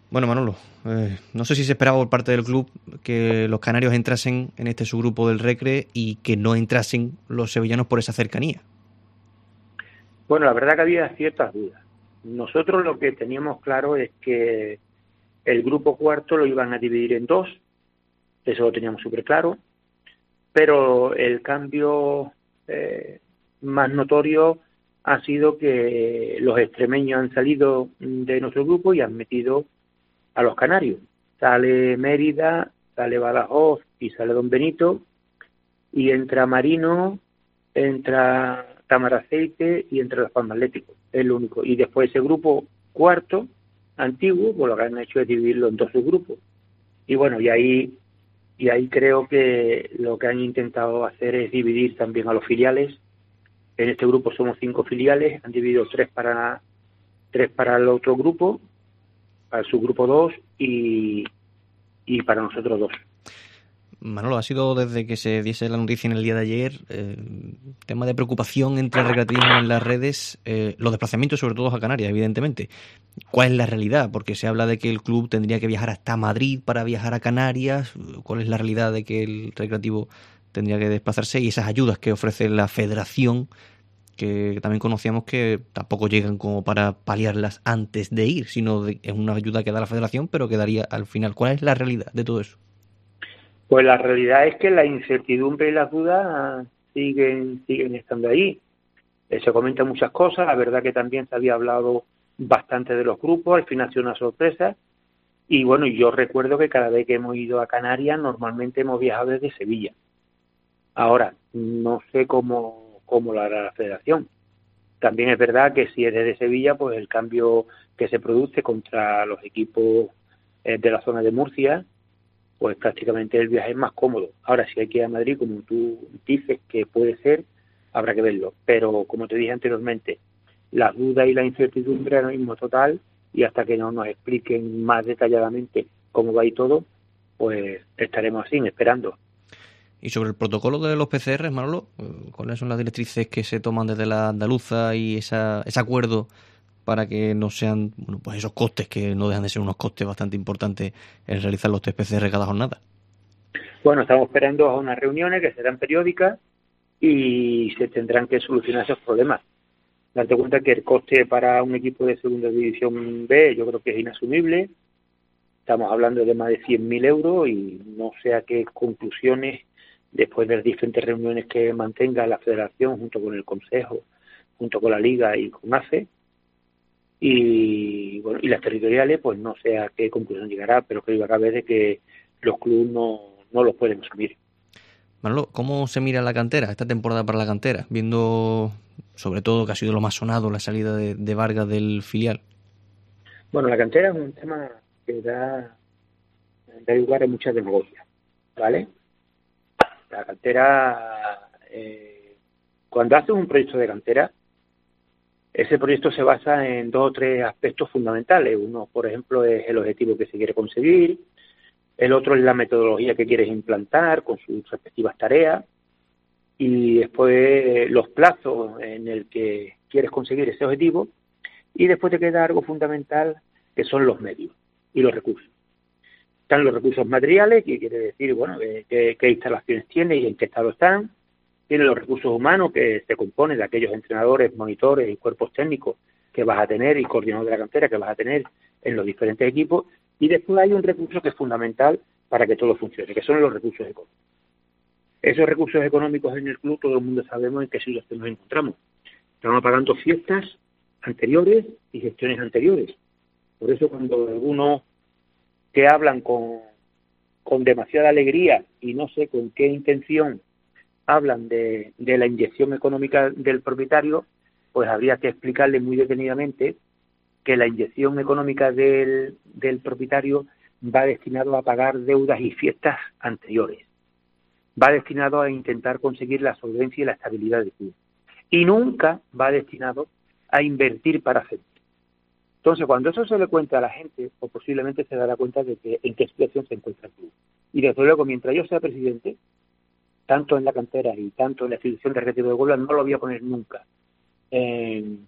Bueno, Manolo, no sé si se esperaba por parte del club que los canarios entrasen en este subgrupo del Recre y que no entrasen los sevillanos por esa cercanía. Bueno, la verdad que había ciertas dudas. Nosotros lo que teníamos claro es que el grupo cuarto lo iban a dividir en dos, eso lo teníamos súper claro, pero el cambio más notorio ha sido que los extremeños han salido de nuestro grupo y han metido a los canarios. Sale Mérida, sale Badajoz y sale Don Benito, y entra Marino, entra Tamaraceite y entra Las Palmas Atlético, es lo único. Y después ese grupo cuarto, antiguo, pues lo que han hecho es dividirlo en dos subgrupos. Y bueno, y ahí creo que lo que han intentado hacer es dividir también a los filiales. En este grupo somos 5 filiales, han dividido tres para el otro grupo, para el subgrupo 2 y para nosotros 2. Manolo, ha sido desde que se diese la noticia en el día de ayer, tema de preocupación entre el recreatismo en las redes, los desplazamientos sobre todo a Canarias, evidentemente. ¿Cuál es la realidad? Porque se habla de que el club tendría que viajar hasta Madrid para viajar a Canarias. ¿Cuál es la realidad de que el recreativo tendría que desplazarse? Y esas ayudas que ofrece la federación, que también conocíamos que tampoco llegan como para paliarlas antes de ir, sino es una ayuda que da la federación, pero que daría al final. ¿Cuál es la realidad de todo eso? Pues la realidad es que la incertidumbre y las dudas siguen estando ahí. Se comentan muchas cosas, la verdad que también se había hablado bastante de los grupos, al final ha sido una sorpresa. Y bueno, yo recuerdo que cada vez que hemos ido a Canarias normalmente hemos viajado desde Sevilla. Ahora, no sé cómo lo hará la federación. También es verdad que si es desde Sevilla, pues el cambio que se produce contra los equipos de la zona de Murcia, pues prácticamente el viaje es más cómodo. Ahora, si hay que ir a Madrid, como tú dices que puede ser, habrá que verlo. Pero, como te dije anteriormente, las dudas y la incertidumbre ahora mismo total, y hasta que no nos expliquen más detalladamente cómo va y todo, pues estaremos así, esperando. Y sobre el protocolo de los PCR, Manolo, ¿cuáles son las directrices que se toman desde la andaluza y ese acuerdo para que no sean, bueno, pues esos costes que no dejan de ser unos costes bastante importantes el realizar los test PCR cada jornada? Bueno, estamos esperando a unas reuniones que serán periódicas y se tendrán que solucionar esos problemas. Darte cuenta que el coste para un equipo de segunda división B yo creo que es inasumible. Estamos hablando de más de 100.000 euros y no sé a qué conclusiones, después de las diferentes reuniones que mantenga la federación junto con el consejo, junto con la liga y con AFE, y bueno, y las territoriales, pues no sé a qué conclusión llegará, pero creo que cabe de que los clubes no los pueden asumir. Manolo, ¿cómo se mira la cantera, esta temporada para la cantera? Viendo, sobre todo, que ha sido lo más sonado, la salida de Vargas del filial. Bueno, la cantera es un tema que da lugar a mucha demagogia, ¿vale? La cantera, cuando haces un proyecto de cantera, ese proyecto se basa en 2 o 3 aspectos fundamentales. Uno, por ejemplo, es el objetivo que se quiere conseguir, el otro es la metodología que quieres implantar con sus respectivas tareas, y después los plazos en el que quieres conseguir ese objetivo, y después te queda algo fundamental que son los medios y los recursos. Están los recursos materiales, que quiere decir, bueno, qué instalaciones tiene y en qué estado están. Tiene los recursos humanos, que se componen de aquellos entrenadores, monitores y cuerpos técnicos que vas a tener y coordinadores de la cantera que vas a tener en los diferentes equipos. Y después hay un recurso que es fundamental para que todo funcione, que son los recursos económicos. Esos recursos económicos en el club, todo el mundo sabemos en qué situación nos encontramos. Estamos pagando fiestas anteriores y gestiones anteriores. Por eso cuando algunos que hablan con demasiada alegría y no sé con qué intención hablan de la inyección económica del propietario, pues habría que explicarle muy detenidamente que la inyección económica del propietario va destinado a pagar deudas y fiestas anteriores. Va destinado a intentar conseguir la solvencia y la estabilidad del club. Y nunca va destinado a invertir para hacer. Entonces, cuando eso se le cuenta a la gente, pues posiblemente se dará cuenta de que en qué situación se encuentra el club. Y desde luego, mientras yo sea presidente, tanto en la cantera y tanto en la institución de retiro de Huelva, no lo voy a poner nunca en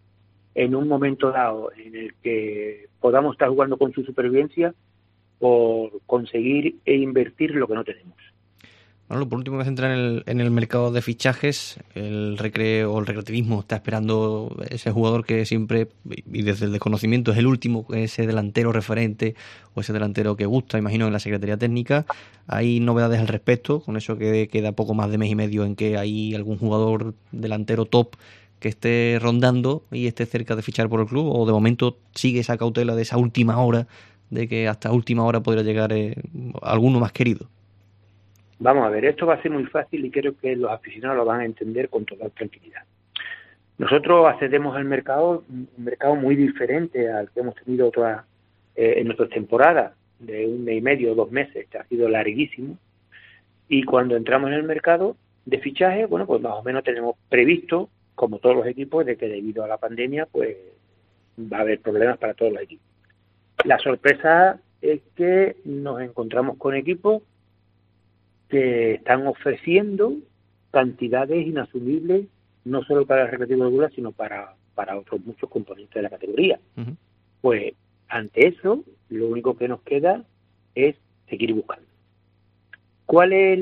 en un momento dado en el que podamos estar jugando con su supervivencia por conseguir e invertir lo que no tenemos. Bueno, por último, me centra en el mercado de fichajes. El recreativismo está esperando ese jugador que siempre, y desde el desconocimiento, es el último, ese delantero referente o ese delantero que gusta, imagino, en la Secretaría Técnica. ¿Hay novedades al respecto? Con eso que queda poco más de mes y medio en que hay algún jugador delantero top que esté rondando y esté cerca de fichar por el club, o de momento sigue esa cautela de esa última hora, de que hasta última hora podría llegar alguno más querido. Vamos a ver, esto va a ser muy fácil y creo que los aficionados lo van a entender con toda tranquilidad. Nosotros accedemos al mercado, un mercado muy diferente al que hemos tenido en nuestras temporadas, de 1 mes y medio, 2 meses, que ha sido larguísimo. Y cuando entramos en el mercado de fichaje, bueno, pues más o menos tenemos previsto, como todos los equipos, de que debido a la pandemia, pues va a haber problemas para todos los equipos. La sorpresa es que nos encontramos con equipos que están ofreciendo cantidades inasumibles, no solo para el Recreativo de Huelva, sino para otros muchos componentes de la categoría. Uh-huh. Pues ante eso, lo único que nos queda es seguir buscando. ¿Cuál es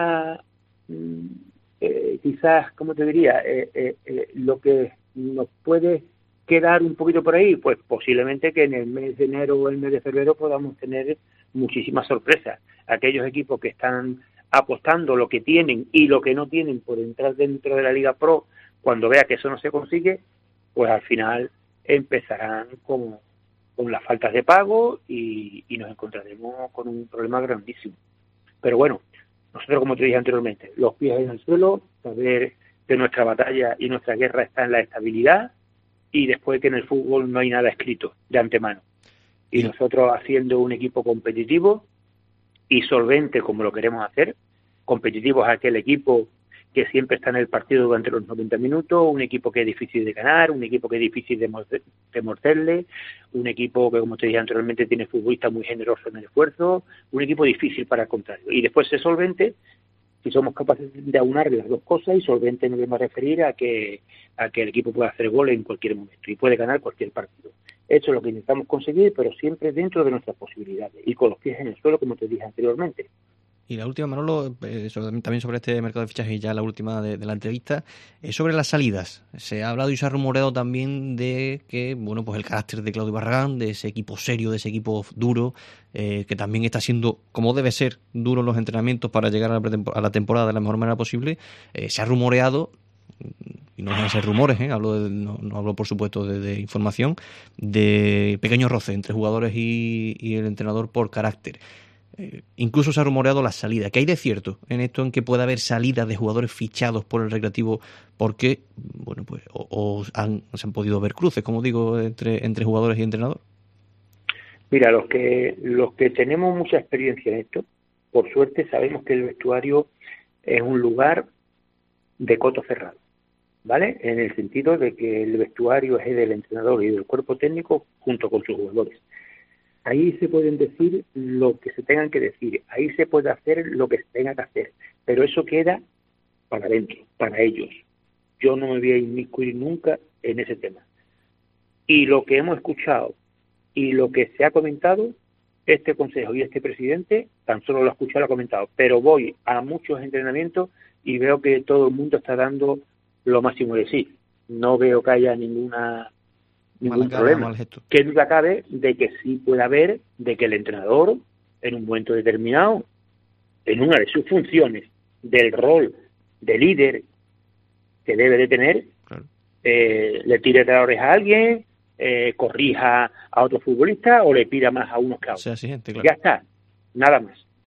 quizás, ¿cómo te diría? Lo que nos puede quedar un poquito por ahí, pues posiblemente que en el mes de enero o el mes de febrero podamos tener muchísimas sorpresas. Aquellos equipos que están apostando lo que tienen y lo que no tienen por entrar dentro de la Liga Pro, cuando vea que eso no se consigue, pues al final empezarán con las faltas de pago y nos encontraremos con un problema grandísimo. Pero bueno, nosotros, como te dije anteriormente, los pies en el suelo, saber que nuestra batalla y nuestra guerra está en la estabilidad y después que en el fútbol no hay nada escrito de antemano. Y nosotros haciendo un equipo competitivo y solvente como lo queremos hacer. Competitivo es aquel equipo que siempre está en el partido durante los 90 minutos, un equipo que es difícil de ganar, un equipo que es difícil de morderle, un equipo que, como te dije anteriormente, tiene futbolistas muy generosos en el esfuerzo, un equipo difícil para el contrario. Y después ser solvente, si somos capaces de aunar las dos cosas, y solvente nos vamos a referir a que el equipo pueda hacer goles en cualquier momento y puede ganar cualquier partido. Eso es lo que intentamos conseguir, pero siempre dentro de nuestras posibilidades y con los pies en el suelo, como te dije anteriormente. Y la última, Manolo, también sobre este mercado de fichajes, y ya la última de la entrevista, es sobre las salidas. Se ha hablado y se ha rumoreado también de que, bueno, pues el carácter de Claudio Barragán, de ese equipo serio, de ese equipo duro, que también está siendo, como debe ser, duro en los entrenamientos para llegar a la temporada de la mejor manera posible. Se ha rumoreado, y no dejan ser rumores, no hablo por supuesto de información, de pequeños roces entre jugadores y el entrenador por carácter. Incluso se ha rumoreado la salida. ¿Qué hay de cierto en esto, en que pueda haber salidas de jugadores fichados por el Recreativo porque, bueno, pues se han podido ver cruces, como digo, entre jugadores y entrenador? Mira, los que tenemos mucha experiencia en esto, por suerte sabemos que el vestuario es un lugar de coto cerrado, ¿vale? En el sentido de que el vestuario es del entrenador y del cuerpo técnico junto con sus jugadores. Ahí se pueden decir lo que se tengan que decir, ahí se puede hacer lo que se tenga que hacer, pero eso queda para adentro, para ellos. Yo no me voy a inmiscuir nunca en ese tema. Y lo que hemos escuchado y lo que se ha comentado, este consejo y este presidente tan solo lo ha escuchado y lo ha comentado, pero voy a muchos entrenamientos y veo que todo el mundo está dando lo máximo de sí. No veo que haya ningún problema. Que duda cabe de que sí puede haber, de que el entrenador, en un momento determinado, en una de sus funciones, del rol de líder que debe de tener, claro, le tire de la oreja a alguien, corrija a otro futbolista o le pida más a unos que a otros. Claro. Ya está, nada más.